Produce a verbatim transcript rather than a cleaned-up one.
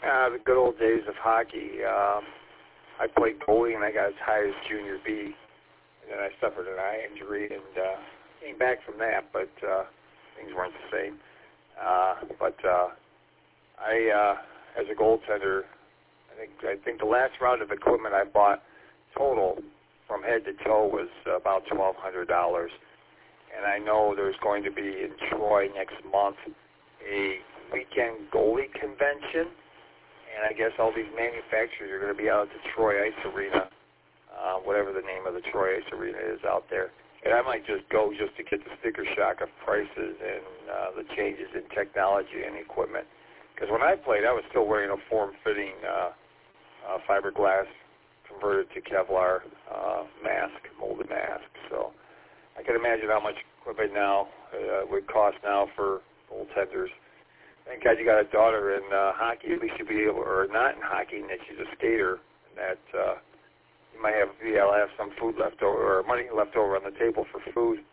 Uh, the good old days of hockey. Um, I played goalie, and I got as high as junior B, and then I suffered an eye injury and uh, came back from that, but uh, things weren't the same. Uh, but uh, I, uh, as a goaltender, I think I think the last round of equipment I bought total from head to toe was about twelve hundred dollars. And I know there's going to be in Troy next month a weekend goalie convention. And I guess all these manufacturers are going to be out at the Troy Ice Arena, uh, whatever the name of the Troy Ice Arena is out there. And I might just go just to get the sticker shock of prices and uh, the changes in technology and equipment. Because when I played, I was still wearing a form-fitting uh, uh, fiberglass converted to Kevlar uh, mask, molded mask. So I can imagine how much equipment now uh, would cost now for goaltenders. Thank God you got a daughter in uh, hockey. At least you'll be able, or not in hockey, and that she's a skater. And that uh, you might have, be able to have some food left over, or money left over on the table for food.